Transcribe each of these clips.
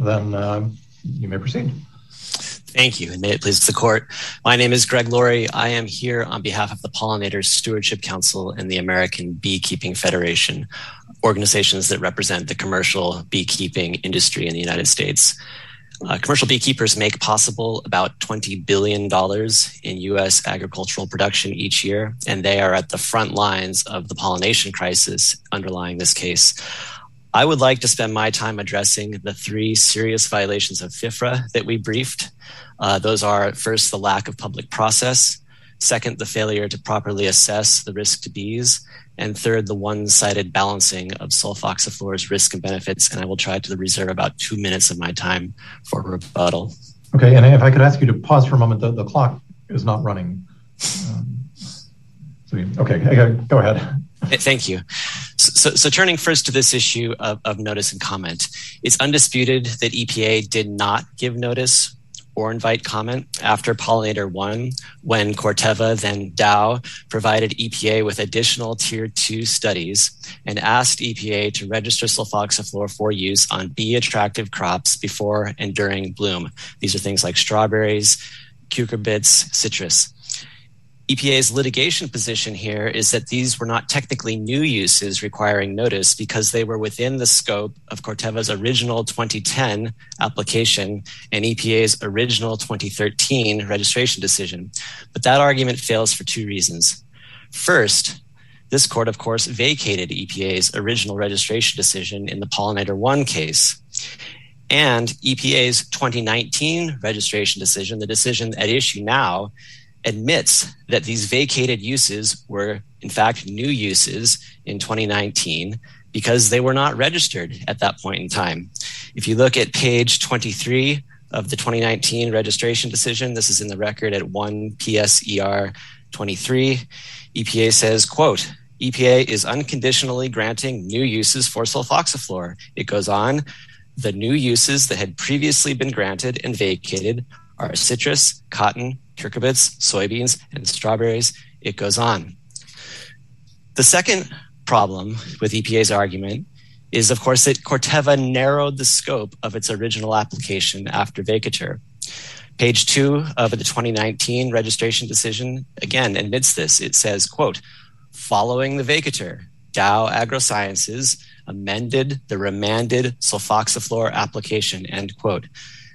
then you may proceed. Thank you, and may it please the court. My name is Greg Laurie. I am here on behalf of the Pollinators Stewardship Council and the American Beekeeping Federation, organizations that represent the commercial beekeeping industry in the United States. Commercial beekeepers make possible about $20 billion in U.S. agricultural production each year, and they are at the front lines of the pollination crisis underlying this case. I would like to spend my time addressing the three serious violations of FIFRA that we briefed. Those are, first, the lack of public process, second, the failure to properly assess the risk to bees, and third, the one-sided balancing of sulfoxaflor's risk and benefits. And I will try to reserve about 2 minutes of my time for rebuttal. Okay, and if I could ask you to pause for a moment, the clock is not running. Okay, go ahead. Thank you. So turning first to this issue of notice and comment, it's undisputed that EPA did not give notice or invite comment after Pollinator 1 when Corteva, then Dow, provided EPA with additional Tier 2 studies and asked EPA to register sulfoxaflor for use on bee-attractive crops before and during bloom. These are things like strawberries, cucurbits, citrus. EPA's litigation position here is that these were not technically new uses requiring notice because they were within the scope of Corteva's original 2010 application and EPA's original 2013 registration decision. But that argument fails for two reasons. First, this court, of course, vacated EPA's original registration decision in the Pollinator 1 case. And EPA's 2019 registration decision, the decision at issue now, admits that these vacated uses were, in fact, new uses in 2019 because they were not registered at that point in time. If you look at page 23 of the 2019 registration decision, this is in the record at 1 PSER 23, EPA says, quote, EPA is unconditionally granting new uses for sulfoxaflor. It goes on, the new uses that had previously been granted and vacated are citrus, cotton, cucurbits, soybeans, and strawberries. It goes on. The second problem with EPA's argument is, of course, that Corteva narrowed the scope of its original application after vacatur. Page 2 of the 2019 registration decision, again, admits this. It says, quote, following the vacatur, Dow AgroSciences amended the remanded sulfoxaflor application, end quote.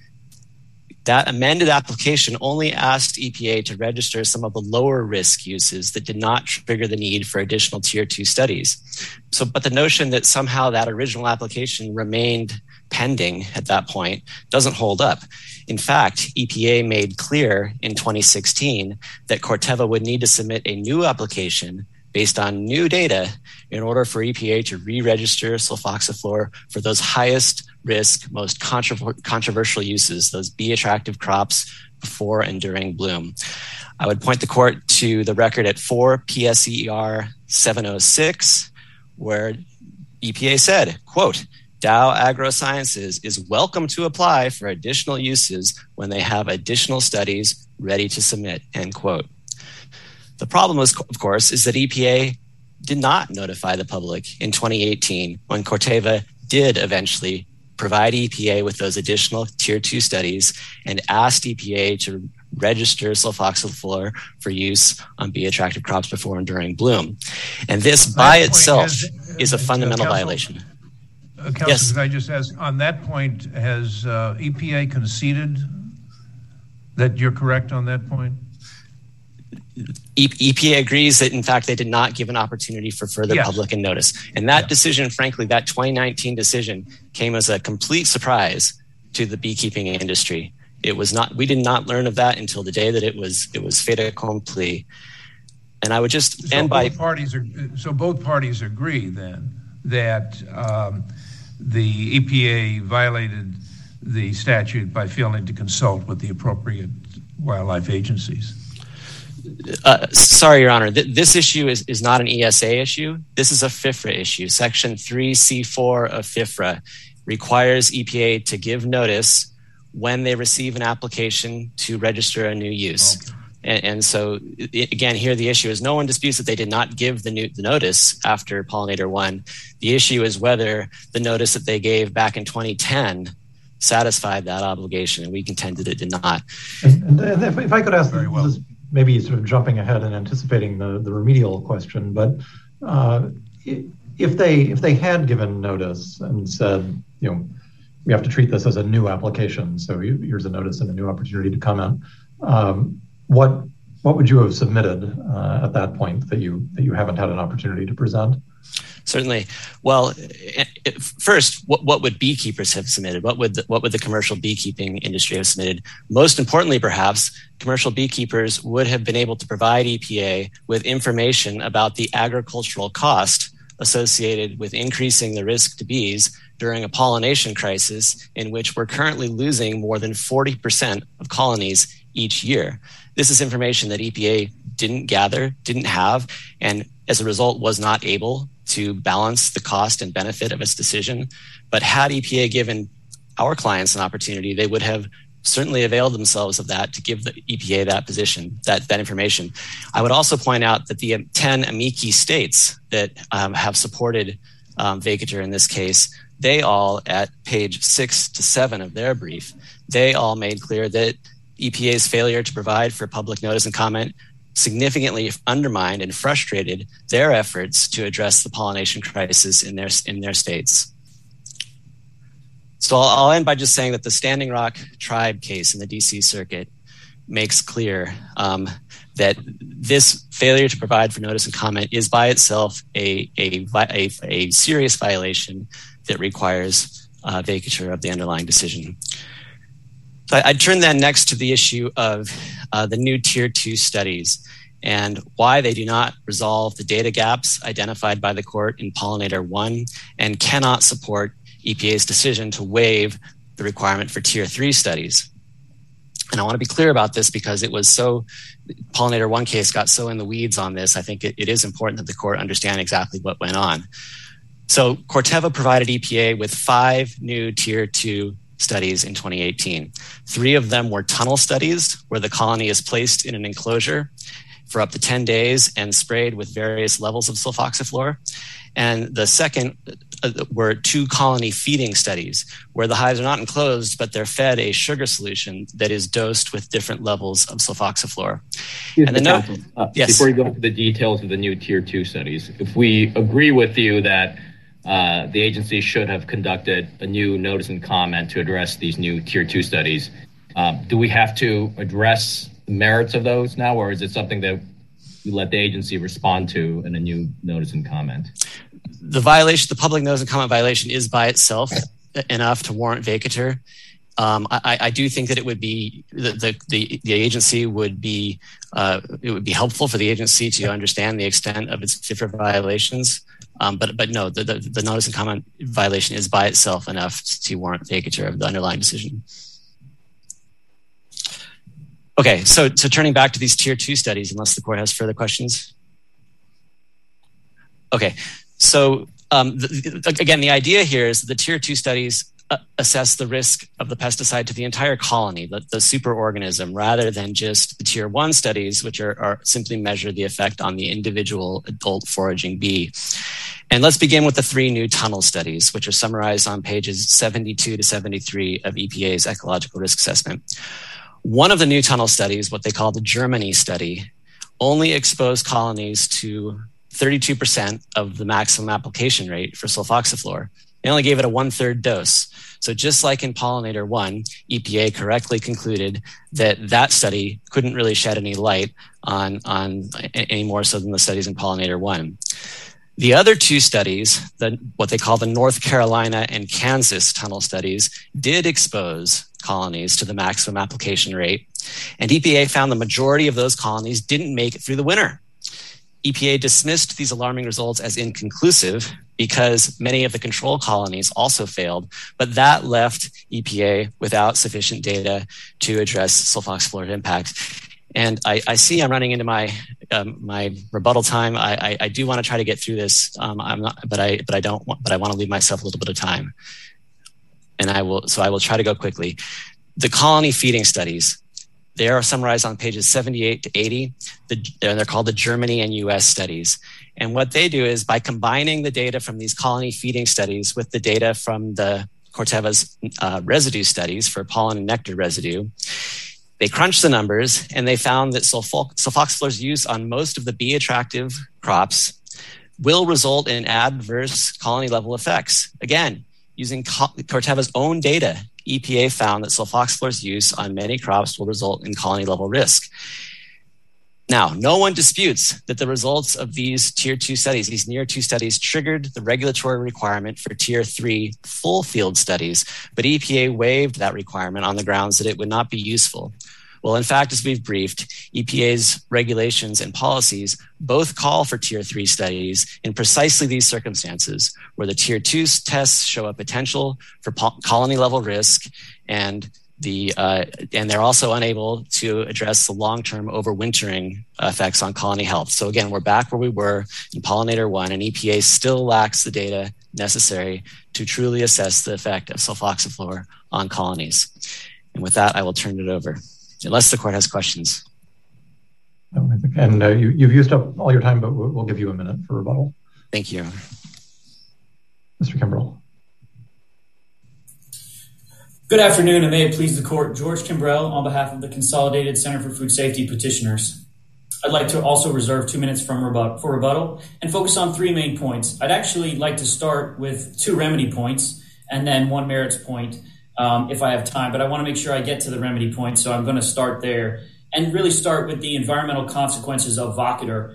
That amended application only asked EPA to register some of the lower risk uses that did not trigger the need for additional Tier 2 studies. But the notion that somehow that original application remained pending at that point doesn't hold up. In fact, EPA made clear in 2016 that Corteva would need to submit a new application based on new data in order for EPA to re-register sulfoxaflor for those highest risk, most controversial uses, those bee-attractive crops before and during bloom. I would point the court to the record at 4 PSER 706, where EPA said, quote, Dow AgroSciences is welcome to apply for additional uses when they have additional studies ready to submit, end quote. The problem, of course, is that EPA did not notify the public in 2018 when Corteva did eventually provide EPA with those additional Tier 2 studies and asked EPA to register sulfoxaflor for use on bee-attractive crops before and during bloom. And this by itself is a fundamental violation. Council, yes. Could I just ask, on that point, has EPA conceded that you're correct on that point? EPA agrees that, in fact, they did not give an opportunity for further public and notice. And that decision, frankly, that 2019 decision came as a complete surprise to the beekeeping industry. It was not, we did not learn of that until the day that it was fait accompli. And I would just end by... So both parties agree then that the EPA violated the statute by failing to consult with the appropriate wildlife agencies. Sorry, Your Honor. This issue is not an ESA issue. This is a FIFRA issue. Section 3C4 of FIFRA requires EPA to give notice when they receive an application to register a new use. Okay. And so, again, here the issue is no one disputes that they did not give the notice after Pollinator 1. The issue is whether the notice that they gave back in 2010 satisfied that obligation, and we contended it did not. And if I could ask, this is maybe sort of jumping ahead and anticipating the remedial question, but if they had given notice and said, we have to treat this as a new application, so here's a notice and a new opportunity to comment, what would you have submitted at that point that you haven't had an opportunity to present? Certainly. Well, first, what would beekeepers have submitted? What would the commercial beekeeping industry have submitted? Most importantly, perhaps, commercial beekeepers would have been able to provide EPA with information about the agricultural cost associated with increasing the risk to bees during a pollination crisis in which we're currently losing more than 40% of colonies each year. This is information that EPA didn't gather, didn't have, and as a result was not able to balance the cost and benefit of its decision. But had EPA given our clients an opportunity, they would have certainly availed themselves of that to give the EPA that position, that information. I would also point out that the 10 amici states that have supported vacatur in this case, they all, at page 6 to 7 of their brief, they all made clear that EPA's failure to provide for public notice and comment significantly undermined and frustrated their efforts to address the pollination crisis in their states. So I'll end by just saying that the Standing Rock Tribe case in the DC Circuit makes clear that this failure to provide for notice and comment is by itself a serious violation that requires vacatur of the underlying decision. So I'd turn then next to the issue of the new Tier 2 studies and why they do not resolve the data gaps identified by the court in Pollinator 1 and cannot support EPA's decision to waive the requirement for Tier 3 studies. And I want to be clear about this because Pollinator 1 case got so in the weeds on this. I think it is important that the court understand exactly what went on. So Corteva provided EPA with 5 new Tier 2 studies in 2018. 3 of them were tunnel studies where the colony is placed in an enclosure for up to 10 days and sprayed with various levels of sulfoxaflor. And the second were 2 colony feeding studies where the hives are not enclosed, but they're fed a sugar solution that is dosed with different levels of sulfoxaflor. Yes. Before you go into the details of the new Tier 2 studies, if we agree with you that the agency should have conducted a new notice and comment to address these new Tier 2 studies, do we have to address the merits of those now, or is it something that we let the agency respond to in a new notice and comment? The public notice and comment violation is by itself enough to warrant vacatur. I do think that it would be the agency would be it would be helpful for the agency to understand the extent of its different violations. But no, the notice and comment violation is by itself enough to warrant vacatur of the underlying decision. Okay, so turning back to these Tier 2 studies, unless the court has further questions. Okay, so again, the idea here is that the Tier 2 studies assess the risk of the pesticide to the entire colony, the superorganism, rather than just the Tier 1 studies, which are simply measure the effect on the individual adult foraging bee. And let's begin with the 3 new tunnel studies, which are summarized on pages 72 to 73 of EPA's ecological risk assessment. One of the new tunnel studies, what they call the Germany study, only exposed colonies to 32% of the maximum application rate for sulfoxaflor. They only gave it a 1/3 dose. So just like in Pollinator 1, EPA correctly concluded that study couldn't really shed any light on any more so than the studies in Pollinator 1. The other 2 studies, what they call the North Carolina and Kansas tunnel studies, did expose colonies to the maximum application rate. And EPA found the majority of those colonies didn't make it through the winter. EPA dismissed these alarming results as inconclusive because many of the control colonies also failed, but that left EPA without sufficient data to address sulfoxaflor impact. And I see I'm running into my rebuttal time. I do want to try to get through this, but I want to leave myself a little bit of time. And I will try to go quickly. The colony feeding studies, they are summarized on pages 78 to 80. They're called the Germany and US studies. And what they do is by combining the data from these colony feeding studies with the data from the Corteva's residue studies for pollen and nectar residue. They crunched the numbers and they found that sulfoxaflor's use on most of the bee attractive crops will result in adverse colony level effects. Again, using Corteva's own data, EPA found that sulfoxaflor's use on many crops will result in colony level risk. Now, no one disputes that the results of these Tier 2 studies, these near 2 studies, triggered the regulatory requirement for Tier 3 full field studies, but EPA waived that requirement on the grounds that it would not be useful. Well, in fact, as we've briefed, EPA's regulations and policies both call for Tier 3 studies in precisely these circumstances, where the Tier 2 tests show a potential for colony level risk, and they're also unable to address the long-term overwintering effects on colony health. So again, we're back where we were in Pollinator 1, and EPA still lacks the data necessary to truly assess the effect of sulfoxaflor on colonies. And with that, I will turn it over, unless the court has questions. And you've used up all your time, but we'll give you a minute for rebuttal. Thank you. Mr. Kimbrell. Good afternoon, and may it please the court. George Kimbrell on behalf of the Consolidated Center for Food Safety petitioners. I'd like to also reserve 2 minutes for rebuttal and focus on 3 main points. I'd actually like to start with 2 remedy points and then 1 merits point if I have time, but I want to make sure I get to the remedy point, so I'm going to start there and really start with the environmental consequences of Vocator.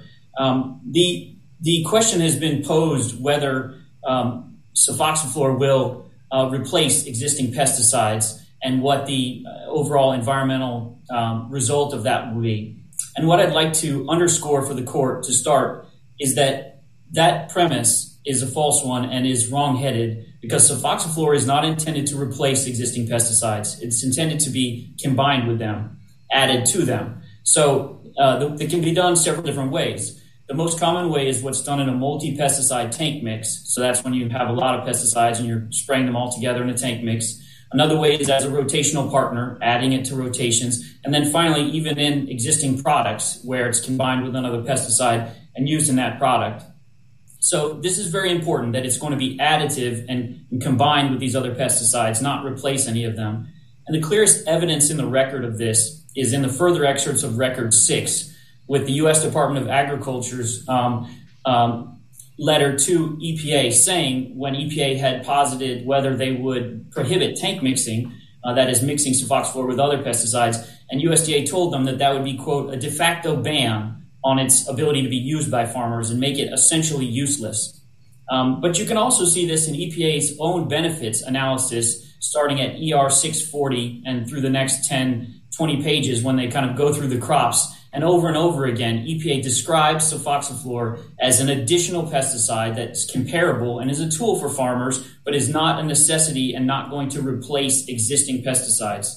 The question has been posed whether sulfoxaflor will replace existing pesticides and what the overall environmental result of that will be. And what I'd like to underscore for the court to start is that that premise is a false one and is wrong-headed, because sulfoxaflor is not intended to replace existing pesticides. It's intended to be combined with them, added to them. So it can be done several different ways. The most common way is what's done in a multi-pesticide tank mix. So that's when you have a lot of pesticides and you're spraying them all together in a tank mix. Another way is as a rotational partner, adding it to rotations. And then finally, even in existing products where it's combined with another pesticide and used in that product. So this is very important, that it's going to be additive and combined with these other pesticides, not replace any of them. And the clearest evidence in the record of this is in the further excerpts of Record 6, with the U.S. Department of Agriculture's letter to EPA saying when EPA had posited whether they would prohibit tank mixing, that is mixing sulfoxaflor with other pesticides, and USDA told them that would be, quote, a de facto ban on its ability to be used by farmers and make it essentially useless. But you can also see this in EPA's own benefits analysis, starting at ER 640 and through the next 10, 20 pages when they kind of go through the crops. And over again, EPA describes sulfoxaflor as an additional pesticide that's comparable and is a tool for farmers, but is not a necessity and not going to replace existing pesticides.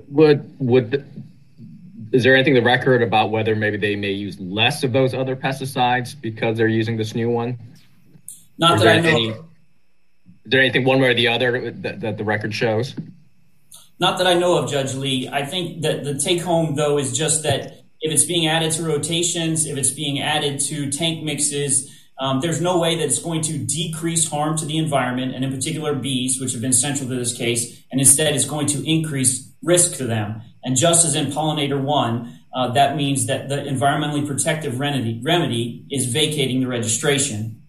Is there anything in the record about whether maybe they may use less of those other pesticides because they're using this new one? Not that I know of. Is there anything one way or the other that the record shows? Not that I know of, Judge Lee. I think that the take home, though, is just that if it's being added to rotations, if it's being added to tank mixes, there's no way that it's going to decrease harm to the environment, and in particular bees, which have been central to this case, and instead it's going to increase risk to them. And just as in Pollinator 1, that means that the environmentally protective remedy is vacating the registration.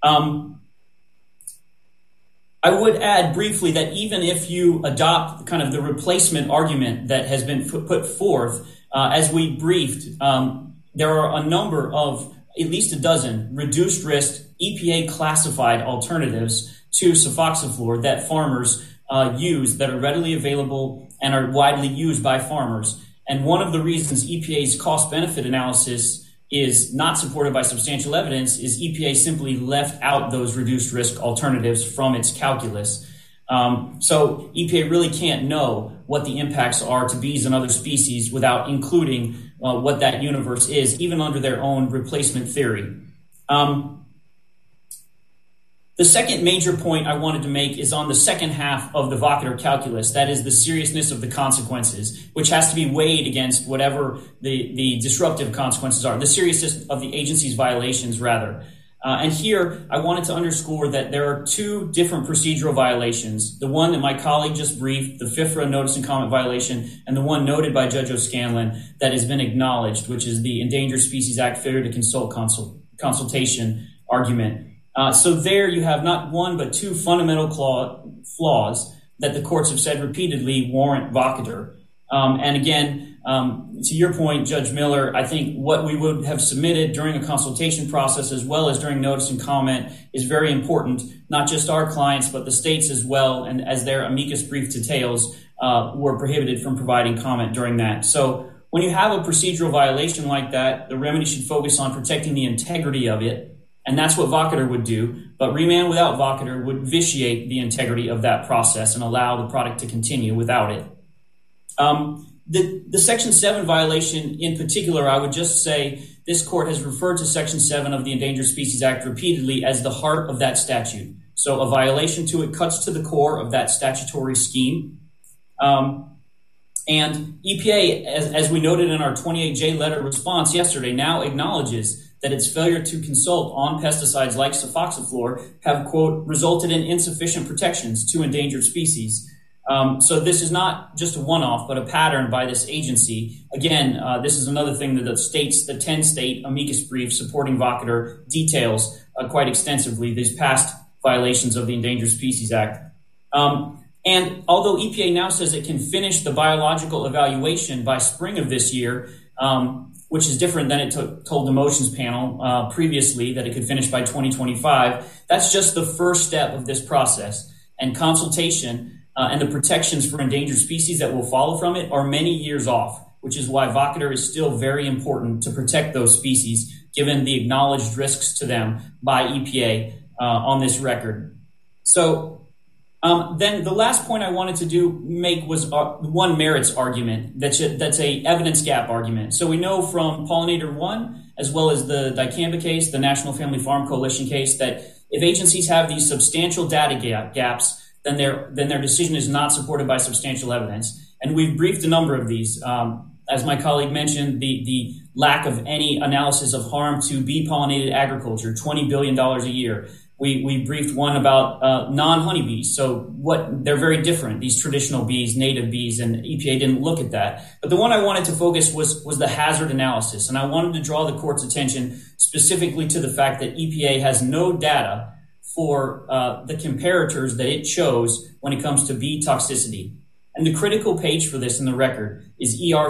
I would add briefly that even if you adopt kind of the replacement argument that has been put forth, as we briefed, there are a number of at least a dozen reduced risk EPA classified alternatives to sulfoxaflor that farmers use, that are readily available and are widely used by farmers. And one of the reasons EPA's cost benefit analysis is not supported by substantial evidence is EPA simply left out those reduced risk alternatives from its calculus. So EPA really can't know what the impacts are to bees and other species without including what that universe is, even under their own replacement theory. The second major point I wanted to make is on the second half of the Vocator calculus, that is the seriousness of the consequences, which has to be weighed against whatever the disruptive consequences are, the seriousness of the agency's violations, rather. And here, I wanted to underscore that there are two different procedural violations. The one that my colleague just briefed, the FIFRA notice and comment violation, and the one noted by Judge O'Scanlan that has been acknowledged, which is the Endangered Species Act failure to consult consultation argument. So there you have not one but two fundamental flaws that the courts have said repeatedly warrant vacatur. And again, to your point, Judge Miller, I think what we would have submitted during a consultation process as well as during notice and comment is very important, not just our clients, but the states as well. And as their amicus brief details, were prohibited from providing comment during that. So when you have a procedural violation like that, the remedy should focus on protecting the integrity of it. And that's what vacatur would do. But remand without vacatur would vitiate the integrity of that process and allow the product to continue without it. The Section 7 violation in particular, I would just say this court has referred to Section 7 of the Endangered Species Act repeatedly as the heart of that statute. So a violation to it cuts to the core of that statutory scheme. And EPA, as we noted in our 28J letter response yesterday, now acknowledges that its failure to consult on pesticides like sulfoxaflor have, quote, resulted in insufficient protections to endangered species. So this is not just a one-off, but a pattern by this agency. Again, this is another thing that the 10-state amicus brief supporting vacatur details quite extensively, these past violations of the Endangered Species Act. And although EPA now says it can finish the biological evaluation by spring of this year, which is different than it told the motions panel previously that it could finish by 2025, that's just the first step of this process. And consultation and the protections for endangered species that will follow from it are many years off, which is why vacatur is still very important to protect those species, given the acknowledged risks to them by EPA on this record. So then the last point I wanted to make was one merits argument that's a evidence gap argument. So we know from Pollinator 1, as well as the dicamba case, the National Family Farm Coalition case, that if agencies have these substantial data gaps, then their decision is not supported by substantial evidence. And we've briefed a number of these. As my colleague mentioned, the lack of any analysis of harm to bee-pollinated agriculture, $20 billion a year. We briefed one about non-honeybees. So they're very different, these traditional bees, native bees, and EPA didn't look at that. But the one I wanted to focus was the hazard analysis. And I wanted to draw the court's attention specifically to the fact that EPA has no data for the comparators that it chose when it comes to bee toxicity. And the critical page for this in the record is ER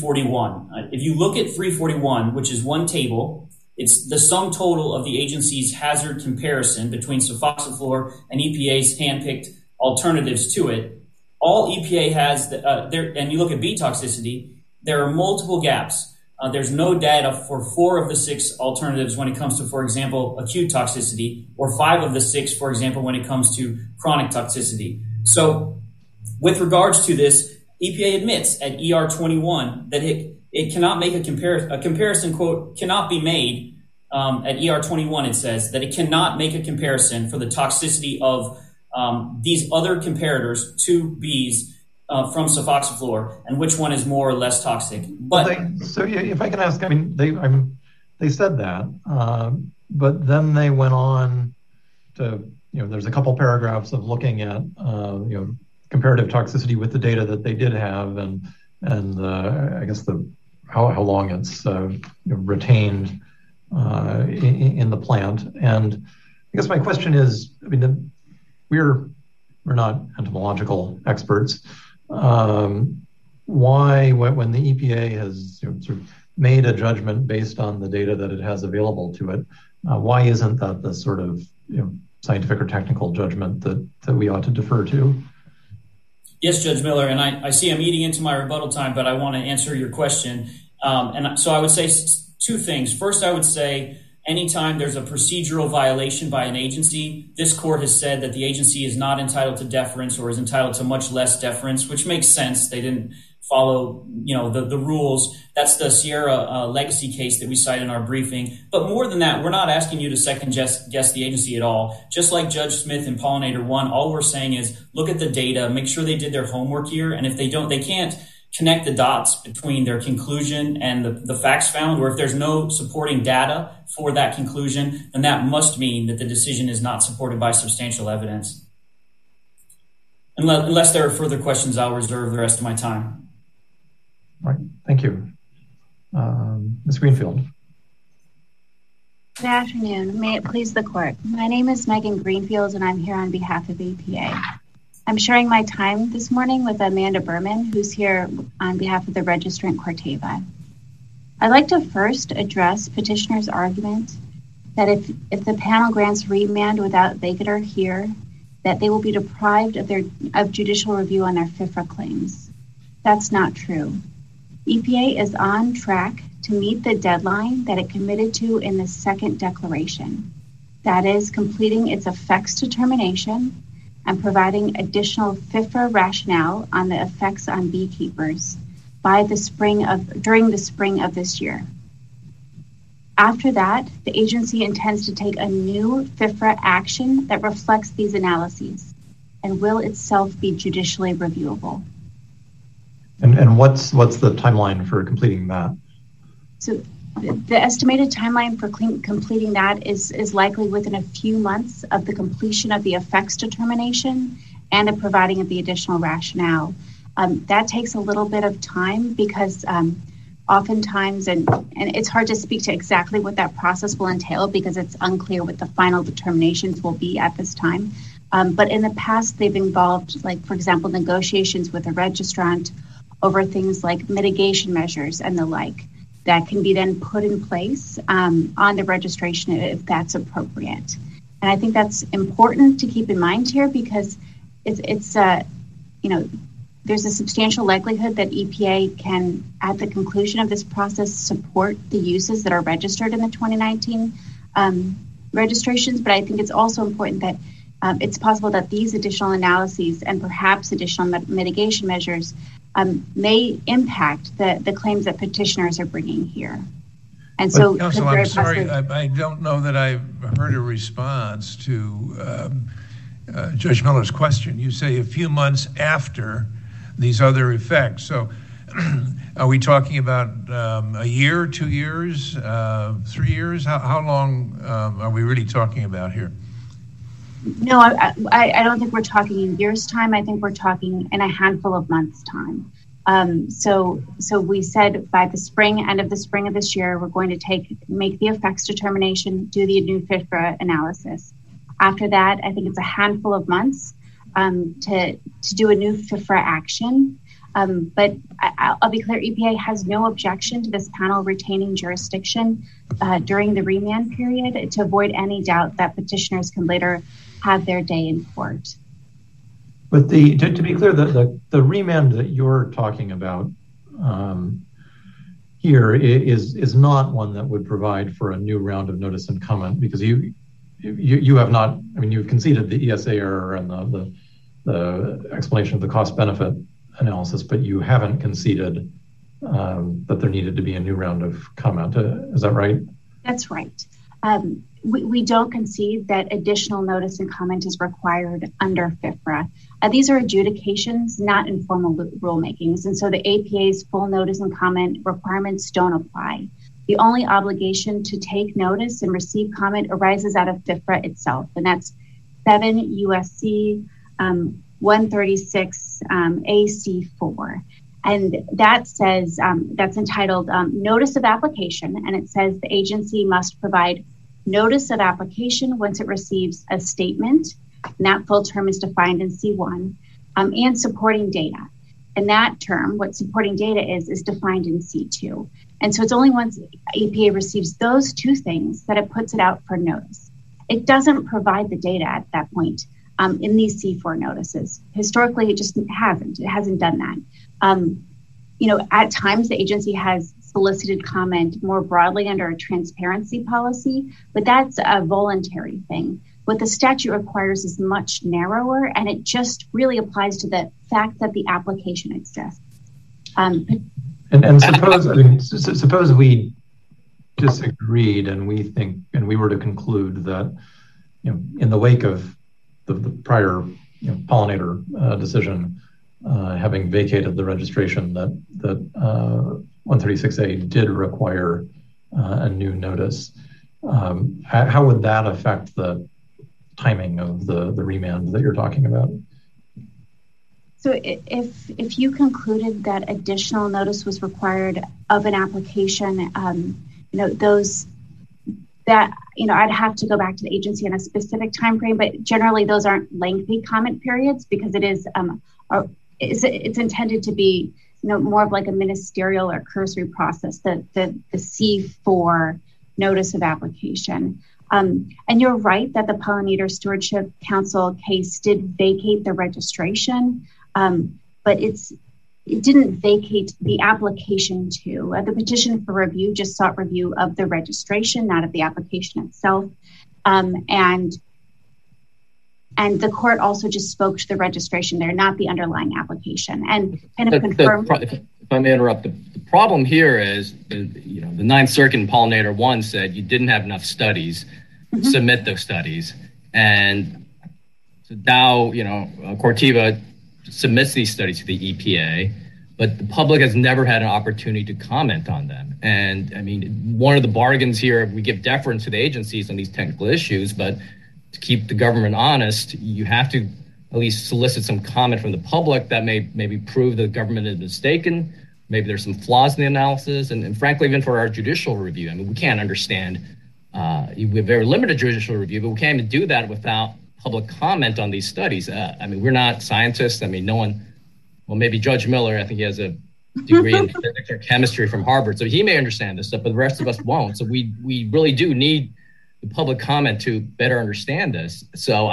341. If you look at 341, which is one table, it's the sum total of the agency's hazard comparison between sulfoxaflor and EPA's handpicked alternatives to it. All EPA has, and you look at bee toxicity, there are multiple gaps. There's no data for 4 of the 6 alternatives when it comes to, for example, acute toxicity, or 5 of the 6, for example, when it comes to chronic toxicity. So with regards to this, EPA admits at ER 21 that it cannot make a comparison, quote, cannot be made. At ER 21, it says that it cannot make a comparison for the toxicity of these other comparators to bees from sulfoxaflor, and which one is more or less toxic. But if I can ask, I mean, they said that, but then they went on to, there's a couple paragraphs of looking at, comparative toxicity with the data that they did have, and I guess how long it's retained in the plant. And I guess my question is, I mean, we're not entomological experts. Why, when the EPA has sort of made a judgment based on the data that it has available to it, why isn't that the sort of scientific or technical judgment that we ought to defer to? Yes, Judge Miller, and I see I'm eating into my rebuttal time, but I want to answer your question. And so I would say 2 things. First, I would say anytime there's a procedural violation by an agency, this court has said that the agency is not entitled to deference or is entitled to much less deference, which makes sense. They didn't follow, the rules. That's the Sierra Legacy case that we cite in our briefing. But more than that, we're not asking you to second guess the agency at all. Just like Judge Smith in Pollinator 1, all we're saying is look at the data, make sure they did their homework here. And if they don't, they can't connect the dots between their conclusion and the facts found, or if there's no supporting data for that conclusion, then that must mean that the decision is not supported by substantial evidence. Unless there are further questions, I'll reserve the rest of my time. All right, thank you. Ms. Greenfield. Good afternoon. May it please the court. My name is Megan Greenfield, and I'm here on behalf of EPA. I'm sharing my time this morning with Amanda Berman, who's here on behalf of the registrant Corteva. I'd like to first address petitioner's argument that if the panel grants remand without vacatur here, that they will be deprived of judicial review on their FIFRA claims. That's not true. EPA is on track to meet the deadline that it committed to in the second declaration. That is completing its effects determination and providing additional FIFRA rationale on the effects on beekeepers during the spring of this year. After that, the agency intends to take a new FIFRA action that reflects these analyses and will itself be judicially reviewable. And what's the timeline for completing that? So the estimated timeline for completing that is likely within a few months of the completion of the effects determination and the providing of the additional rationale. That takes a little bit of time because oftentimes, and it's hard to speak to exactly what that process will entail because it's unclear what the final determinations will be at this time. But in the past, they've involved, like, for example, negotiations with a registrant over things like mitigation measures and the like that can be then put in place on the registration if that's appropriate. And I think that's important to keep in mind here because it's there's a substantial likelihood that EPA can, at the conclusion of this process, support the uses that are registered in the 2019 registrations. But I think it's also important that it's possible that these additional analyses and perhaps additional mitigation measures may impact the claims that petitioners are bringing here. And so, Counsel, I'm sorry, I don't know that I've heard a response to Judge Miller's question. You say a few months after these other effects. So are we talking about a year, 2 years, 3 years? How long are we really talking about here? No, I don't think we're talking in years' time. I think we're talking in a handful of months' time. So we said by the end of the spring of this year, we're going to make the effects determination, do the new FIFRA analysis. After that, I think it's a handful of months to do a new FIFRA action. But I'll be clear, EPA has no objection to this panel retaining jurisdiction during the remand period to avoid any doubt that petitioners can later have their day in court. But to be clear, the remand that you're talking about here is not one that would provide for a new round of notice and comment because you have not. I mean, you've conceded the ESA error and the explanation of the cost benefit analysis, but you haven't conceded that there needed to be a new round of comment. Is that right? That's right. We don't concede that additional notice and comment is required under FIFRA. These are adjudications, not informal rulemakings. And so the APA's full notice and comment requirements don't apply. The only obligation to take notice and receive comment arises out of FIFRA itself. And that's 7 USC 136 AC4. And that says, that's entitled Notice of Application. And it says the agency must provide notice of application once it receives a statement, and that full term is defined in C1, and supporting data. And that term, what supporting data is defined in C2. And so it's only once EPA receives those two things that it puts it out for notice. It doesn't provide the data at that point in these C4 notices. Historically, it just hasn't. It hasn't done that. At times the agency has solicited comment more broadly under a transparency policy, but that's a voluntary thing. What the statute requires is much narrower, and it just really applies to the fact that the application exists. And suppose we disagreed and we were to conclude that, in the wake of the prior pollinator decision, having vacated the registration, that 136A did require a new notice. How would that affect the timing of the remand that you're talking about? So if you concluded that additional notice was required of an application, I'd have to go back to the agency in a specific time frame, but generally those aren't lengthy comment periods because it's intended to be more of like a ministerial or cursory process, the C4 notice of application. And you're right that the Pollinator Stewardship Council case did vacate the registration, but it didn't vacate the application too. The petition for review just sought review of the registration, not of the application itself. And the court also just spoke to the registration there, not the underlying application, and kind of confirmed. If I may interrupt, the problem here is, the Ninth Circuit in Pollinator 1 said you didn't have enough studies to submit those studies. And so now, Corteva submits these studies to the EPA, but the public has never had an opportunity to comment on them. And I mean, one of the bargains here, we give deference to the agencies on these technical issues, but to keep the government honest, you have to at least solicit some comment from the public that may maybe prove the government is mistaken. Maybe there's some flaws in the analysis. And frankly, even for our judicial review, I mean, we can't understand, we have very limited judicial review, but we can't even do that without public comment on these studies. I mean, we're not scientists. I mean, no one, well, maybe Judge Miller, I think he has a degree in physics or chemistry from Harvard, so he may understand this stuff, but the rest of us won't. So we really do need the public comment to better understand this. So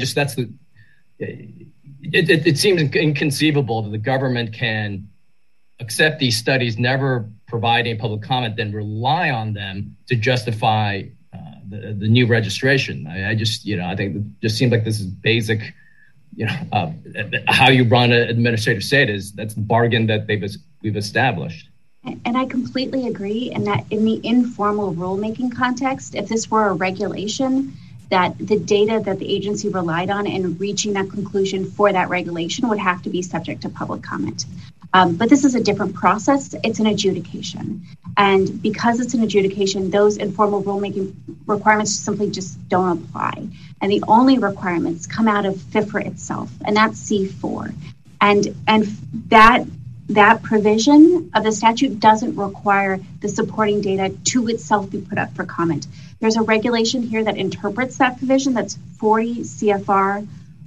it seems inconceivable that the government can accept these studies, never provide any public comment, then rely on them to justify the new registration. I think it just seems like this is basic, how you run an administrative state that's the bargain that we've established. And I completely agree. And that in the informal rulemaking context, if this were a regulation, that the data that the agency relied on in reaching that conclusion for that regulation would have to be subject to public comment. But this is a different process. It's an adjudication. And because it's an adjudication, those informal rulemaking requirements simply just don't apply. And the only requirements come out of FIFRA itself, and that's C4. And that provision of the statute doesn't require the supporting data to itself be put up for comment. There's a regulation here that interprets that provision. That's 40 CFR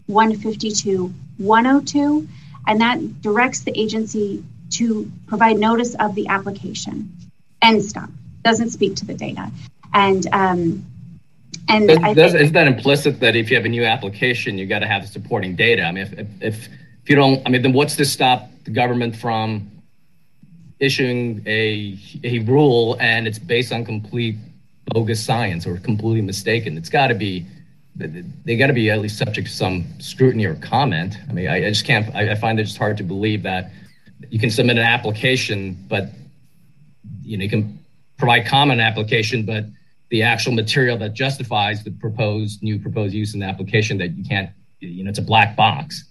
152-102. And that directs the agency to provide notice of the application. End stop. Doesn't speak to the data. And isn't that implicit that if you have a new application, you got to have the supporting data? I mean, if you don't, I mean, then what's to stop the government from issuing a rule and it's based on complete bogus science or completely mistaken? It's got to be. They got to be at least subject to some scrutiny or comment. I mean, I just can't. I find it just hard to believe that you can submit an application, but you can provide comment application, but the actual material that justifies the proposed use in the application, that you can't. It's a black box.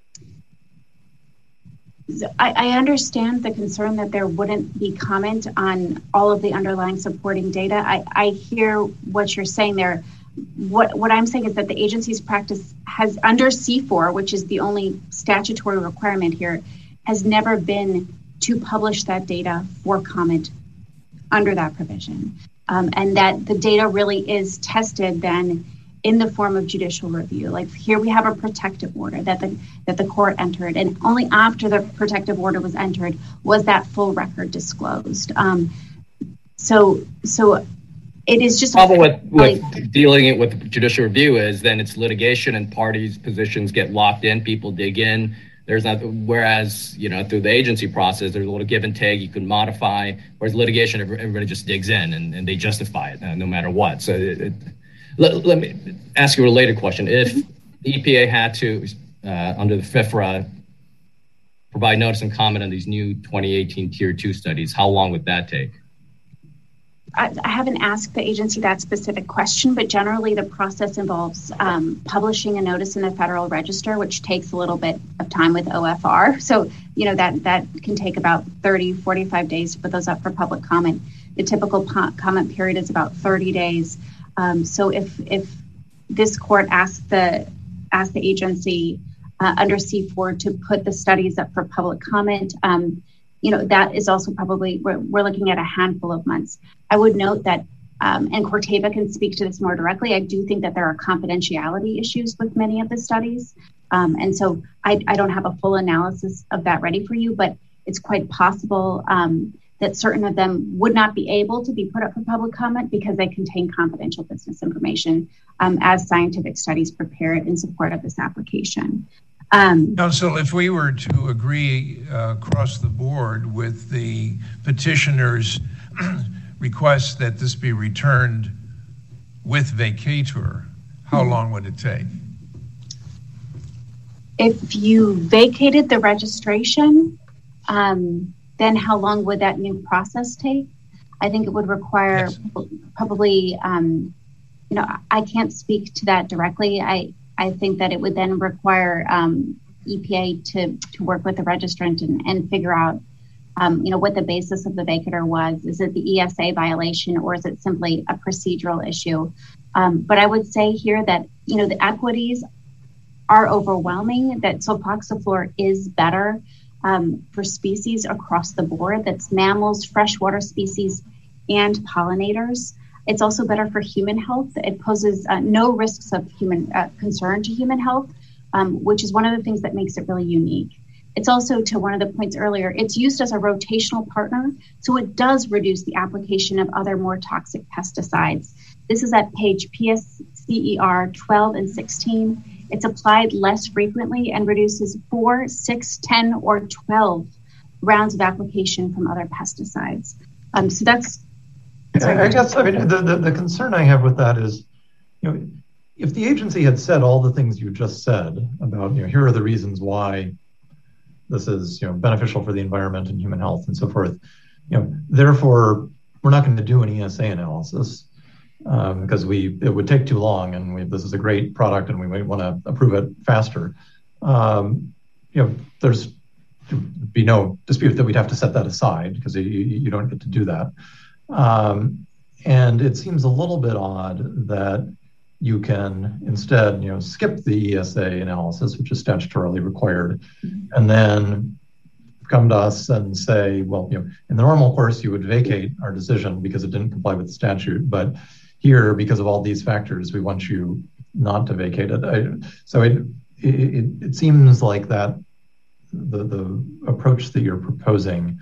I understand the concern that there wouldn't be comment on all of the underlying supporting data. I hear what you're saying there. What I'm saying is that the agency's practice has, under C4, which is the only statutory requirement here, has never been to publish that data for comment under that provision. And that the data really is tested then in the form of judicial review. Like here we have a protective order that the court entered, and only after the protective order was entered was that full record disclosed. So it is just problem with dealing it with judicial review is then it's litigation and parties' positions get locked in. People dig in. There's not, whereas through the agency process, there's a little give and take. You can modify. Whereas litigation, everybody just digs in and they justify it no matter what. So let me ask you a related question: if the EPA had to, under the FIFRA, provide notice and comment on these new 2018 Tier 2 studies, how long would that take? I haven't asked the agency that specific question, but generally the process involves publishing a notice in the Federal Register, which takes a little bit of time with OFR. So, that can take about 30, 45 days to put those up for public comment. The typical comment period is about 30 days. So if this court asks the agency under C4 to put the studies up for public comment, that is also probably, we're looking at a handful of months. I would note that, and Corteva can speak to this more directly, I do think that there are confidentiality issues with many of the studies. And so I don't have a full analysis of that ready for you, but it's quite possible that certain of them would not be able to be put up for public comment because they contain confidential business information as scientific studies prepared in support of this application. Counsel, if we were to agree across the board with the petitioner's request that this be returned with vacatur, how long would it take? If you vacated the registration, then how long would that new process take? I think it would require probably, I can't speak to that directly. I think that it would then require EPA to work with the registrant and figure out, what the basis of the vacatur was. Is it the ESA violation or is it simply a procedural issue? But I would say here that, the equities are overwhelming, that sulfoxaflor is better for species across the board. That's mammals, freshwater species, and pollinators. It's also better for human health. It poses no risks of human concern to human health, which is one of the things that makes it really unique. It's also, to one of the points earlier, it's used as a rotational partner, so it does reduce the application of other more toxic pesticides. This is at page PSCER 12 and 16. It's applied less frequently and reduces 4, 6, 10, or 12 rounds of application from other pesticides. So that's... I guess, the concern I have with that is, if the agency had said all the things you just said about, here are the reasons why this is, beneficial for the environment and human health and so forth, therefore, we're not going to do an ESA analysis because it would take too long and this is a great product and we might want to approve it faster. There's be no dispute that we'd have to set that aside because you don't get to do that. And it seems a little bit odd that you can instead, skip the ESA analysis, which is statutorily required, and then come to us and say, well, in the normal course, you would vacate our decision because it didn't comply with the statute. But here, because of all these factors, we want you not to vacate it. So it seems like that the approach that you're proposing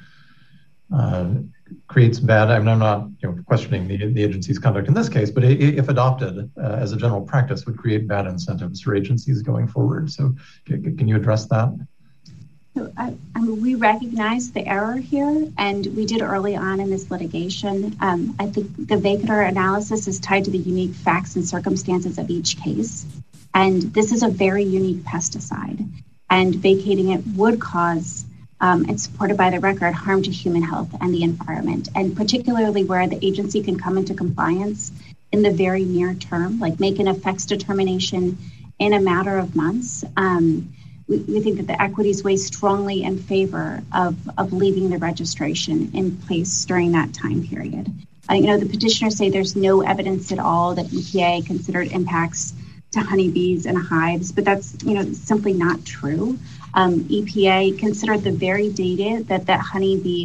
creates bad. I'm not questioning the agency's conduct in this case, but if adopted as a general practice, would create bad incentives for agencies going forward. So can you address that? So, we recognize the error here, and we did early on in this litigation. I think the vacatur analysis is tied to the unique facts and circumstances of each case. And this is a very unique pesticide, and vacating it would cause and supported by the record, harm to human health and the environment, and particularly where the agency can come into compliance in the very near term, like make an effects determination in a matter of months. We think that the equities weigh strongly in favor of leaving the registration in place during that time period. The petitioners say there's no evidence at all that EPA considered impacts to honeybees and hives, but that's simply not true. EPA considered the very data that honeybee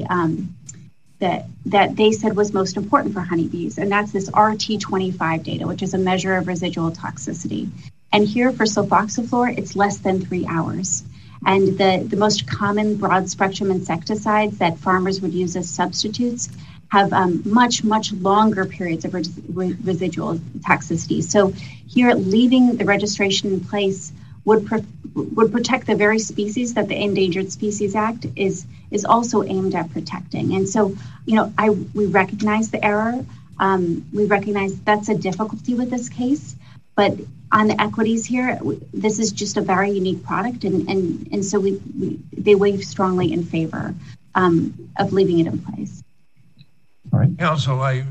that they said was most important for honeybees, and that's this RT25 data, which is a measure of residual toxicity. And here for sulfoxaflor, it's less than 3 hours. And the most common broad spectrum insecticides that farmers would use as substitutes have much, much longer periods of residual toxicity. So here, leaving the registration in place would protect the very species that the Endangered Species Act is also aimed at protecting. And so, we recognize the error. We recognize that's a difficulty with this case, but on the equities here, this is just a very unique product, and so they weigh strongly in favor of leaving it in place. All right, Counsel, I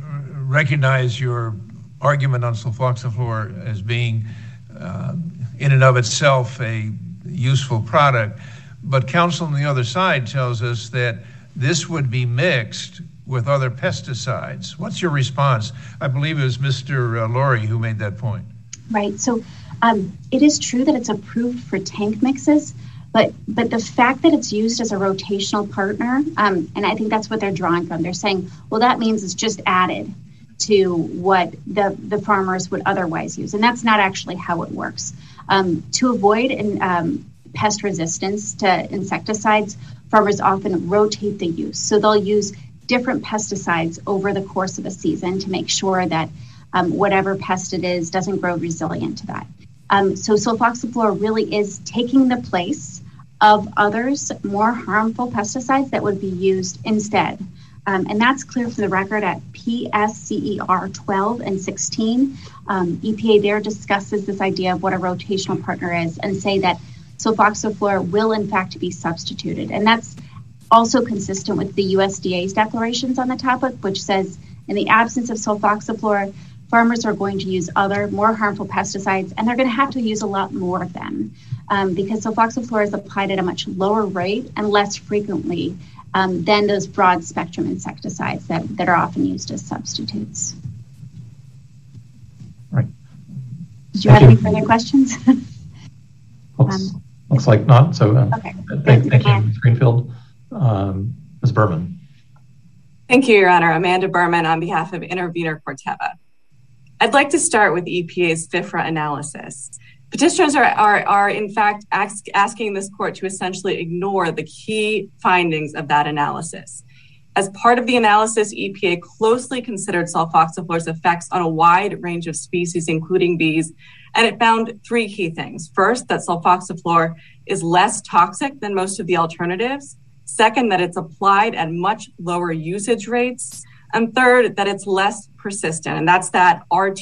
recognize your argument on sulfoxaflor as being in and of itself a useful product, but counsel on the other side tells us that this would be mixed with other pesticides. What's your response? I believe it was Mr. Laurie who made that point. Right. So it is true that it's approved for tank mixes, but the fact that it's used as a rotational partner, and I think that's what they're drawing from. They're saying, well, that means it's just added to what the farmers would otherwise use. And that's not actually how it works. To avoid pest resistance to insecticides, farmers often rotate the use. So they'll use different pesticides over the course of a season to make sure that whatever pest it is doesn't grow resilient to that. So sulfoxaflor really is taking the place of others more harmful pesticides that would be used instead. And that's clear from the record at PSCER 12 and 16. EPA there discusses this idea of what a rotational partner is and say that sulfoxaflor will in fact be substituted. And that's also consistent with the USDA's declarations on the topic, which says in the absence of sulfoxaflor, farmers are going to use other more harmful pesticides, and they're going to have to use a lot more of them because sulfoxaflor is applied at a much lower rate and less frequently than those broad spectrum insecticides that are often used as substitutes. Right. Did you have any further questions? Looks like not. So okay. Thank you, Ms. Greenfield. Ms. Berman. Thank you, Your Honor. Amanda Berman on behalf of Intervenor Corteva. I'd like to start with EPA's FIFRA analysis. Petitioners are in fact asking this court to essentially ignore the key findings of that analysis. As part of the analysis, EPA closely considered sulfoxaflor's effects on a wide range of species, including bees, and it found three key things. First, that sulfoxaflor is less toxic than most of the alternatives. Second, that it's applied at much lower usage rates. And third, that it's less persistent. And that's that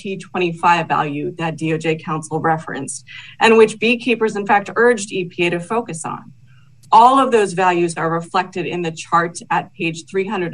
RT25 value that DOJ counsel referenced, and which beekeepers, in fact, urged EPA to focus on. All of those values are reflected in the chart at page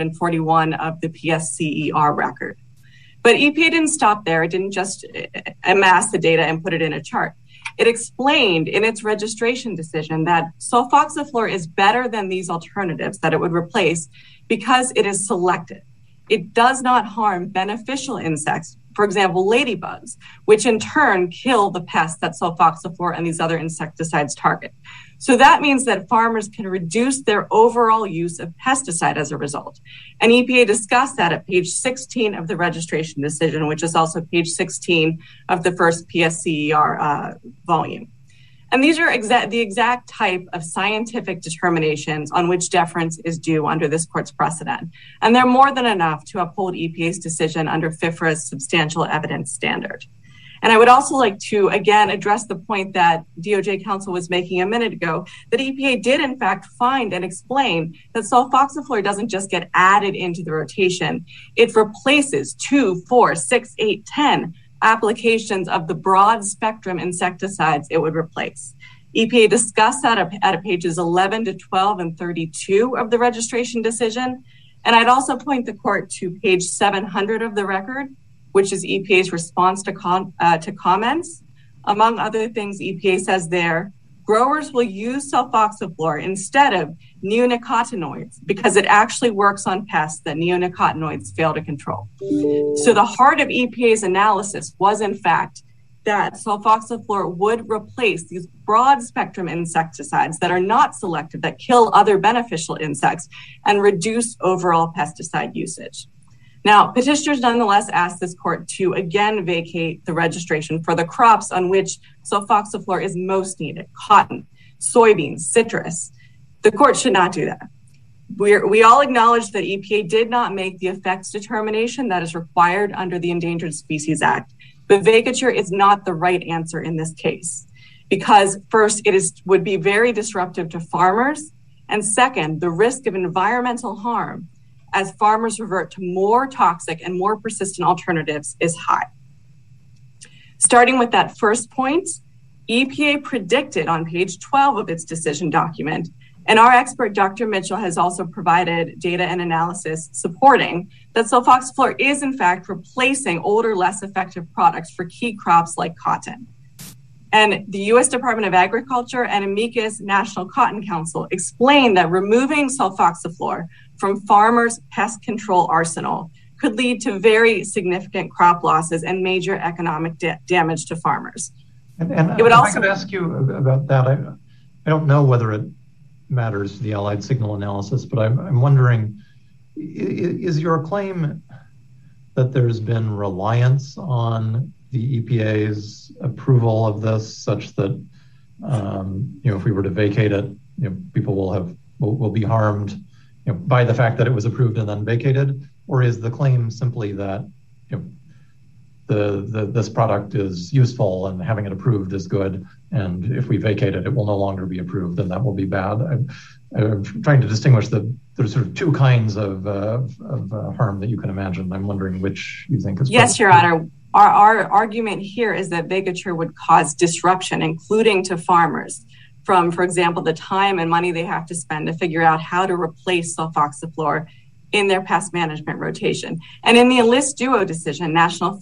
341 of the PSCER record. But EPA didn't stop there. It didn't just amass the data and put it in a chart. It explained in its registration decision that sulfoxaflor is better than these alternatives that it would replace because it is selective. It does not harm beneficial insects, for example, ladybugs, which in turn kill the pests that sulfoxaflor and these other insecticides target. So that means that farmers can reduce their overall use of pesticide as a result. And EPA discussed that at page 16 of the registration decision, which is also page 16 of the first PSCER volume. And these are the exact type of scientific determinations on which deference is due under this court's precedent. And they're more than enough to uphold EPA's decision under FIFRA's substantial evidence standard. And I would also like to, again, address the point that DOJ counsel was making a minute ago, that EPA did, in fact, find and explain that sulfoxaflor doesn't just get added into the rotation. It replaces 2, 4, 6, 8, 10 applications of the broad spectrum insecticides it would replace. EPA discussed that at pages 11 to 12 and 32 of the registration decision. And I'd also point the court to page 700 of the record, which is EPA's response to comments. Among other things, EPA says there, growers will use sulfoxaflor instead of neonicotinoids because it actually works on pests that neonicotinoids fail to control. So the heart of EPA's analysis was, in fact, that sulfoxaflor would replace these broad spectrum insecticides that are not selective, that kill other beneficial insects and reduce overall pesticide usage. Now, petitioners nonetheless asked this court to again vacate the registration for the crops on which sulfoxaflor is most needed: cotton, soybeans, citrus. The court should not do that. We all acknowledge that EPA did not make the effects determination that is required under the Endangered Species Act, but vacature is not the right answer in this case because first, would be very disruptive to farmers, and second, the risk of environmental harm as farmers revert to more toxic and more persistent alternatives is high. Starting with that first point, EPA predicted on page 12 of its decision document And our expert, Dr. Mitchell, has also provided data and analysis supporting that sulfoxaflor is in fact replacing older, less effective products for key crops like cotton. And the U.S. Department of Agriculture and Amicus National Cotton Council explained that removing sulfoxaflor from farmers' pest control arsenal could lead to very significant crop losses and major economic damage to farmers. And it would I could ask you about that. I don't know whether it matters to the Allied Signal analysis, but I'm wondering, is your claim that there's been reliance on the EPA's approval of this such that, if we were to vacate it, people will be harmed by the fact that it was approved and then vacated? Or is the claim simply that this product is useful and having it approved is good, and if we vacate it, it will no longer be approved, and that will be bad? I'm trying to distinguish there's sort of two kinds of harm that you can imagine. I'm wondering which you think is. Yes, Your Honor. Our argument here is that vacature would cause disruption, including to farmers, from, for example, the time and money they have to spend to figure out how to replace sulfoxaflor in their pest management rotation. And in the Enlist Duo decision, National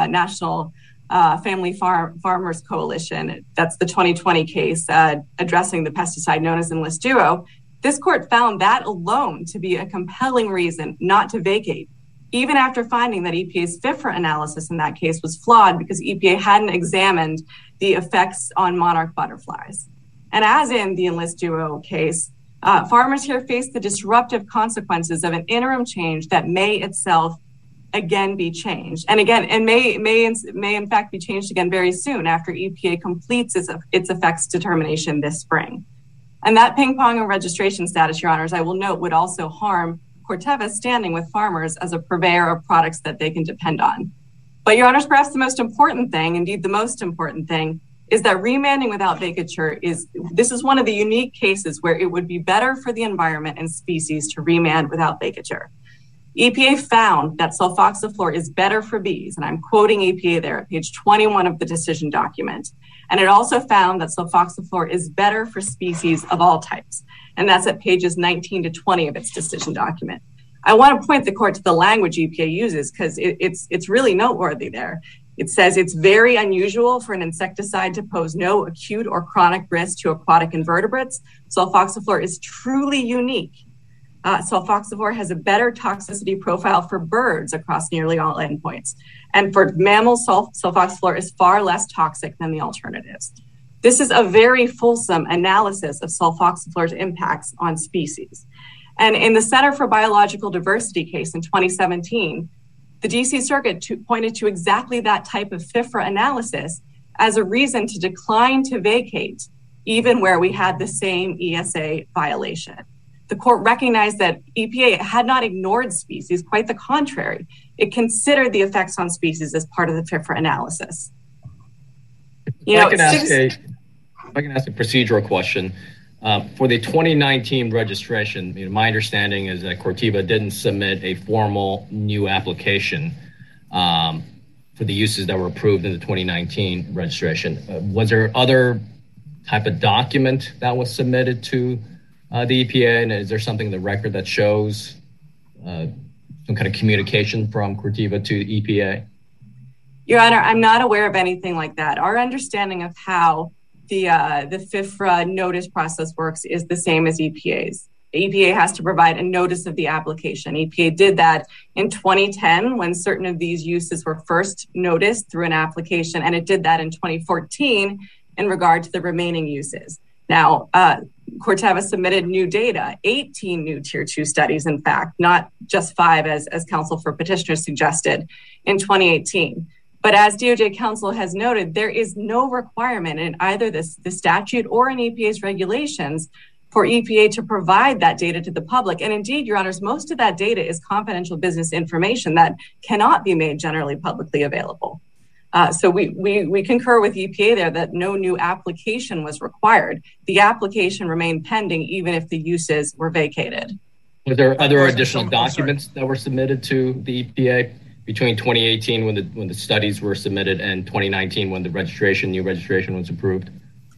Family Farmers Coalition, that's the 2020 case addressing the pesticide known as Enlist Duo, this court found that alone to be a compelling reason not to vacate, even after finding that EPA's FIFRA analysis in that case was flawed because EPA hadn't examined the effects on monarch butterflies. And as in the Enlist Duo case, farmers here face the disruptive consequences of an interim change that may itself again be changed, and may in fact be changed again very soon after EPA completes its effects determination this spring. And that ping pong and registration status, Your Honors, I will note, would also harm Corteva's standing with farmers as a purveyor of products that they can depend on. But Your Honors, perhaps the most important thing, indeed the most important thing, is that remanding without vacature is one of the unique cases where it would be better for the environment and species to remand without vacature. EPA found that sulfoxaflor is better for bees, and I'm quoting EPA there at page 21 of the decision document. And it also found that sulfoxaflor is better for species of all types, and that's at pages 19 to 20 of its decision document. I want to point the court to the language EPA uses because it's really noteworthy there. It says it's very unusual for an insecticide to pose no acute or chronic risk to aquatic invertebrates. Sulfoxaflor is truly unique. Sulfoxaflor has a better toxicity profile for birds across nearly all endpoints. And for mammals, sulfoxaflor is far less toxic than the alternatives. This is a very fulsome analysis of sulfoxaflor's impacts on species. And in the Center for Biological Diversity case in 2017, the DC Circuit pointed to exactly that type of FIFRA analysis as a reason to decline to vacate, even where we had the same ESA violation. The court recognized that EPA had not ignored species, quite the contrary. It considered the effects on species as part of the FIFRA analysis. If I can ask a procedural question. For the 2019 registration, my understanding is that Corteva didn't submit a formal new application for the uses that were approved in the 2019 registration. Was there other type of document that was submitted to the EPA? And is there something in the record that shows some kind of communication from Corteva to the EPA? Your Honor, I'm not aware of anything like that. Our understanding of how the FIFRA notice process works is the same as EPA's. EPA has to provide a notice of the application. EPA did that in 2010 when certain of these uses were first noticed through an application, and it did that in 2014 in regard to the remaining uses. Now, Corteva submitted new data, 18 new Tier 2 studies, in fact, not just 5 as counsel for petitioners suggested in 2018. But as DOJ counsel has noted, there is no requirement in either the statute or in EPA's regulations for EPA to provide that data to the public. And indeed, Your Honors, most of that data is confidential business information that cannot be made generally publicly available. So we concur with EPA there that no new application was required. The application remained pending even if the uses were vacated. Were there other additional documents that were submitted to the EPA between 2018 when the studies were submitted and 2019 when the new registration was approved?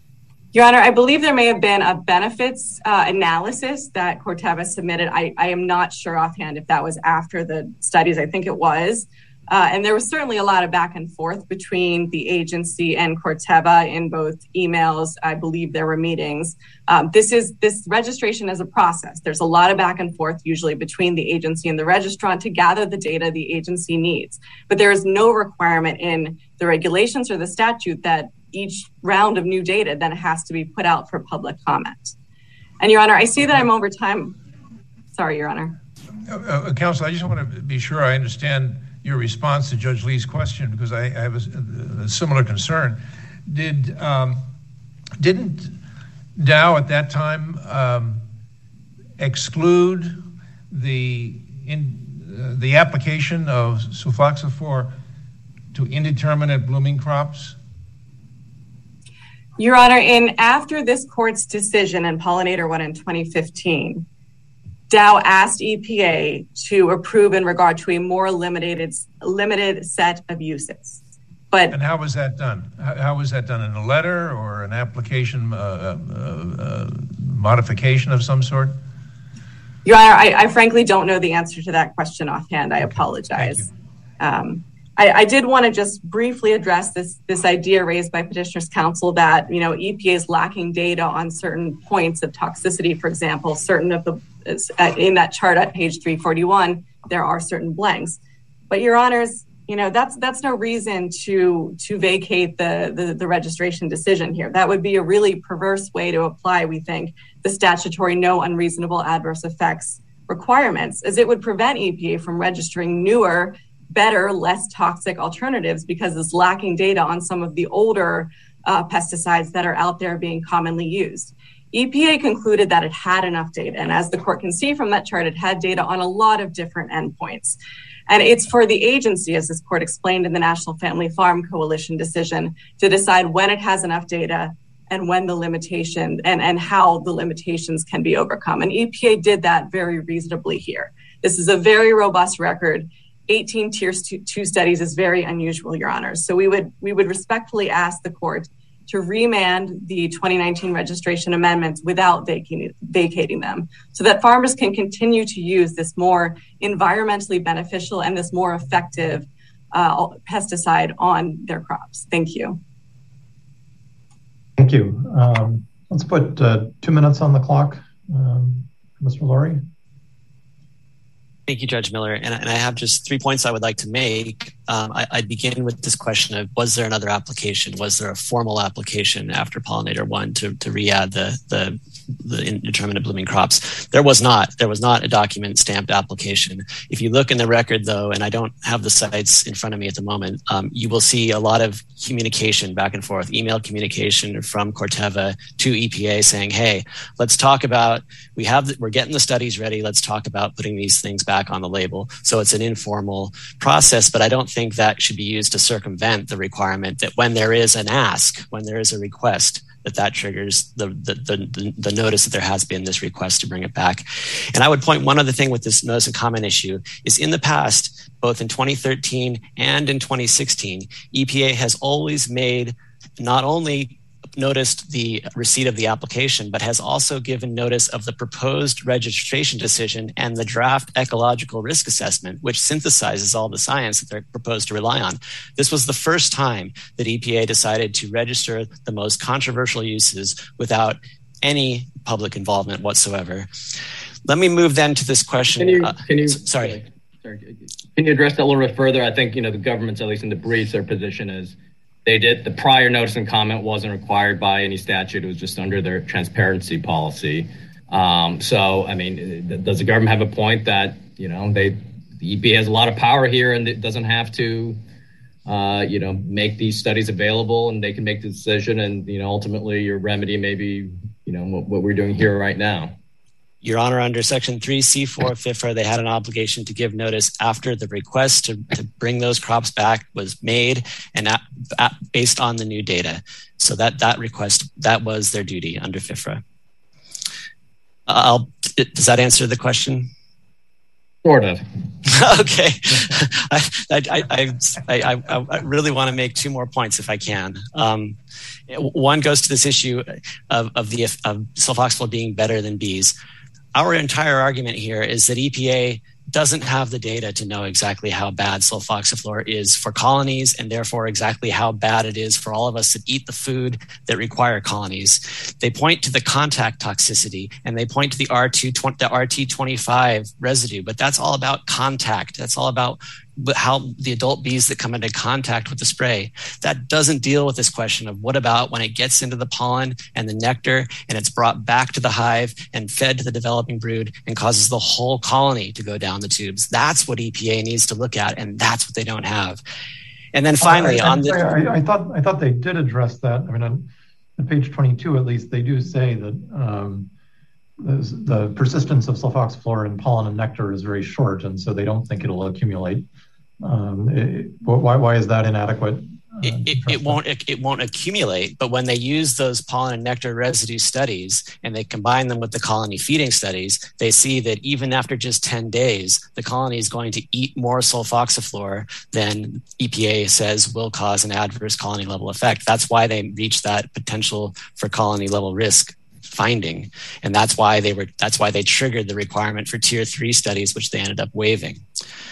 Your Honor, I believe there may have been a benefits analysis that Corteva submitted. I am not sure offhand if that was after the studies. I think it was. And there was certainly a lot of back and forth between the agency and Corteva in both emails. I believe there were meetings. This registration is a process. There's a lot of back and forth usually between the agency and the registrant to gather the data the agency needs. But there is no requirement in the regulations or the statute that each round of new data then has to be put out for public comment. And Your Honor, I see that I'm over time. Sorry, Your Honor. Counsel, I just want to be sure I understand your response to Judge Lee's question, because I have a similar concern. Didn't Dow at that time exclude the application of sulfoxaflor to indeterminate blooming crops? Your Honor, after this court's decision in Pollinator 1 in 2015, Dow asked EPA to approve in regard to a more limited set of uses. And how was that done? How was that done, in a letter or an application modification of some sort? Your Honor, I frankly don't know the answer to that question offhand. I apologize. I did want to just briefly address this idea raised by Petitioner's Counsel that, EPA is lacking data on certain points of toxicity. For example, certain of the in that chart at page 341, there are certain blanks. But Your Honors, that's no reason to vacate the registration decision here. That would be a really perverse way to apply, we think, the statutory no unreasonable adverse effects requirements, as it would prevent EPA from registering newer, better, less toxic alternatives because it's lacking data on some of the older pesticides that are out there being commonly used. EPA concluded that it had enough data, and as the court can see from that chart, it had data on a lot of different endpoints. And it's for the agency, as this court explained in the National Family Farm Coalition decision, to decide when it has enough data and when the limitation and how the limitations can be overcome. And EPA did that very reasonably here. This is a very robust record. 18 Tier 2 studies is very unusual, Your Honors. So we would respectfully ask the court to remand the 2019 registration amendments without vacating them, so that farmers can continue to use this more environmentally beneficial and this more effective pesticide on their crops. Thank you. Thank you. Let's put 2 minutes on the clock. Mr. Lurie. Thank you, Judge Miller. And I have just 3 points I would like to make. I'd begin with this question of, was there another application? Was there a formal application after Pollinator 1 to re-add the indeterminate blooming crops? There was not. There was not a document stamped application. If you look in the record, though, and I don't have the sites in front of me at the moment, you will see a lot of communication back and forth, email communication from Corteva to EPA saying, hey, let's talk about, we're getting the studies ready. Let's talk about putting these things back on the label. So it's an informal process, but I don't think that should be used to circumvent the requirement that when there is an ask, when there is a request, that triggers the notice that there has been this request to bring it back. And I would point one other thing with this notice and comment issue is, in the past, both in 2013 and in 2016, EPA has always made, not only noticed the receipt of the application, but has also given notice of the proposed registration decision and the draft ecological risk assessment, which synthesizes all the science that they're proposed to rely on. This was the first time that EPA decided to register the most controversial uses without any public involvement whatsoever. Let me move then to this question. Can you address that a little bit further? I think, the government's, at least in the briefs, their position is the prior notice and comment wasn't required by any statute. It was just under their transparency policy. So, I mean, does the government have a point that, the EPA has a lot of power here and it doesn't have to, make these studies available, and they can make the decision, and, ultimately your remedy may be, what we're doing here right now? Your Honor, under Section 3C4 of FIFRA, they had an obligation to give notice after the request to bring those crops back was made, and based on the new data. So that request, that was their duty under FIFRA. Does that answer the question? Sort of. Okay. I really want to make two more points if I can. One goes to this issue of sulfoxaflor being better than bees. Our entire argument here is that EPA doesn't have the data to know exactly how bad sulfoxaflor is for colonies, and therefore exactly how bad it is for all of us that eat the food that require colonies. They point to the contact toxicity, and they point to the RT25 residue, but that's all about contact. That's all about how the adult bees that come into contact with the spray. That doesn't deal with this question of what about when it gets into the pollen and the nectar and it's brought back to the hive and fed to the developing brood and causes the whole colony to go down the tubes. That's what EPA needs to look at, and that's what they don't have. And then finally, I thought they did address that. I mean, on page 22, at least, they do say that the persistence of sulfoxaflor in pollen and nectar is very short, and so they don't think it'll accumulate. Why is that inadequate? It won't accumulate, but when they use those pollen and nectar residue studies and they combine them with the colony feeding studies, they see that even after just 10 days, the colony is going to eat more sulfoxaflor than EPA says will cause an adverse colony level effect. That's why they reach that potential for colony level risk finding, and that's why they triggered the requirement for tier 3 studies, which they ended up waiving.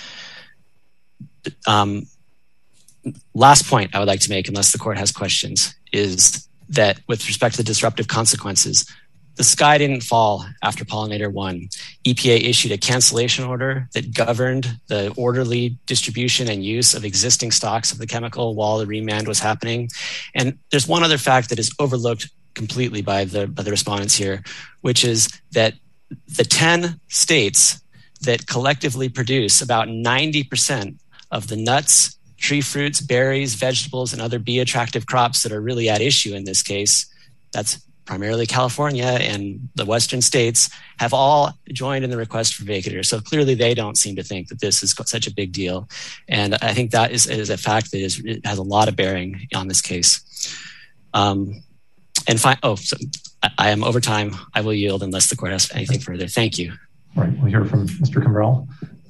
Last point I would like to make, unless the court has questions, is that with respect to the disruptive consequences, the sky didn't fall after pollinator 1. EPA issued a cancellation order that governed the orderly distribution and use of existing stocks of the chemical while the remand was happening. And there's one other fact that is overlooked completely by the respondents here, which is that the 10 states that collectively produce about 90% of the nuts, tree fruits, berries, vegetables, and other bee attractive crops that are really at issue in this case, that's primarily California and the Western states, have all joined in the request for vacatur. So clearly they don't seem to think that this is such a big deal. And I think that is a fact that it has a lot of bearing on this case. So I am over time. I will yield unless the court has anything further. Thank you. All right, we'll hear from Mr. Kimbrell.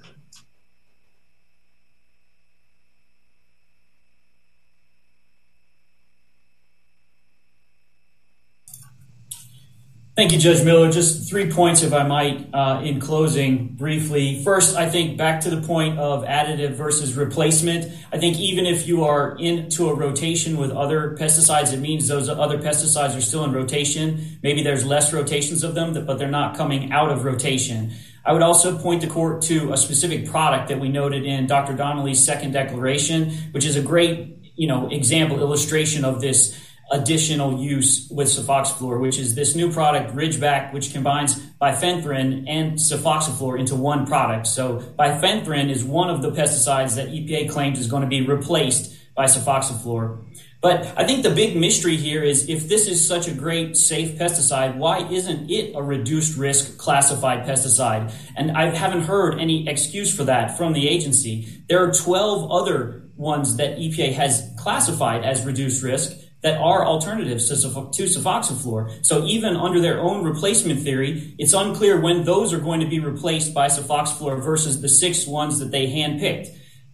Thank you, Judge Miller. Just 3 points, if I might, in closing briefly. First, I think back to the point of additive versus replacement. I think even if you are into a rotation with other pesticides, it means those other pesticides are still in rotation. Maybe there's less rotations of them, but they're not coming out of rotation. I would also point the court to a specific product that we noted in Dr. Donnelly's second declaration, which is a great, example, illustration of this additional use with sulfoxaflor, which is this new product, Ridgeback, which combines bifenthrin and sulfoxaflor into one product. So bifenthrin is one of the pesticides that EPA claims is going to be replaced by sulfoxaflor. But I think the big mystery here is, if this is such a great, safe pesticide, why isn't it a reduced risk classified pesticide? And I haven't heard any excuse for that from the agency. There are 12 other ones that EPA has classified as reduced risk that are alternatives to sulfoxaflor. So even under their own replacement theory, it's unclear when those are going to be replaced by sulfoxaflor versus the 6 ones that they handpicked.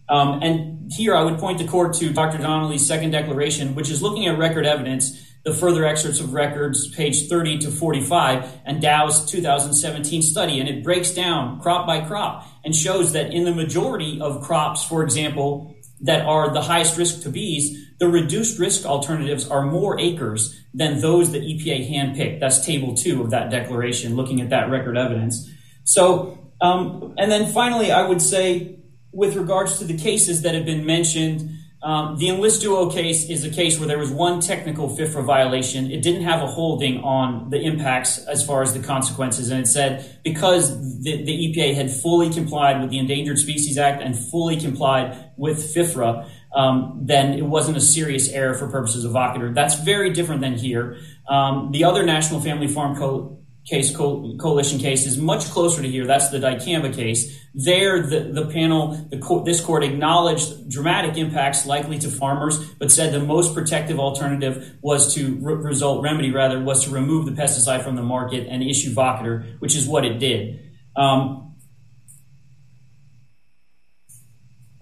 And here I would point the court to Dr. Donnelly's second declaration, which is looking at record evidence, the further excerpts of records, page 30 to 45, and Dow's 2017 study. And it breaks down crop by crop and shows that in the majority of crops, for example, that are the highest risk to bees, the reduced risk alternatives are more acres than those that EPA handpicked. That's table 2 of that declaration, looking at that record evidence. So, and then finally, I would say, with regards to the cases that have been mentioned, the Enlist Duo case is a case where there was one technical FIFRA violation. It didn't have a holding on the impacts as far as the consequences. And it said because the EPA had fully complied with the Endangered Species Act and fully complied with FIFRA, then it wasn't a serious error for purposes of vacatur. That's very different than here. The other National Family Farm Coalition case is much closer to here. That's the dicamba case. There, the panel, this court acknowledged dramatic impacts likely to farmers, but said the most protective alternative was to was to remove the pesticide from the market and issue vacatur, which is what it did.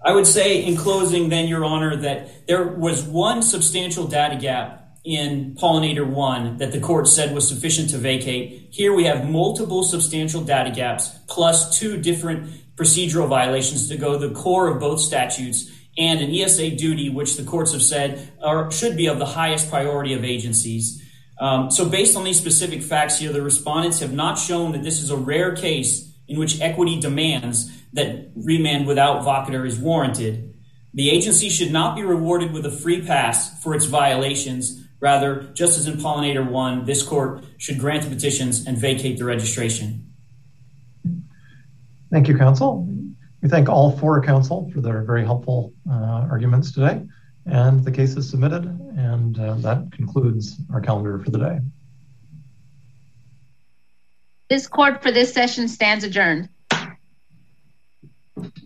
I would say in closing then, Your Honor, that there was one substantial data gap in Pollinator 1 that the court said was sufficient to vacate. Here we have multiple substantial data gaps plus 2 different procedural violations to go to the core of both statutes and an ESA duty, which the courts have said should be of the highest priority of agencies. So based on these specific facts here, the respondents have not shown that this is a rare case in which equity demands that remand without vacatur is warranted. The agency should not be rewarded with a free pass for its violations. Rather, just as in Pollinator 1, this court should grant the petitions and vacate the registration. Thank you, counsel. We thank all 4 counsel for their very helpful arguments today. And the case is submitted, and that concludes our calendar for the day. This court for this session stands adjourned.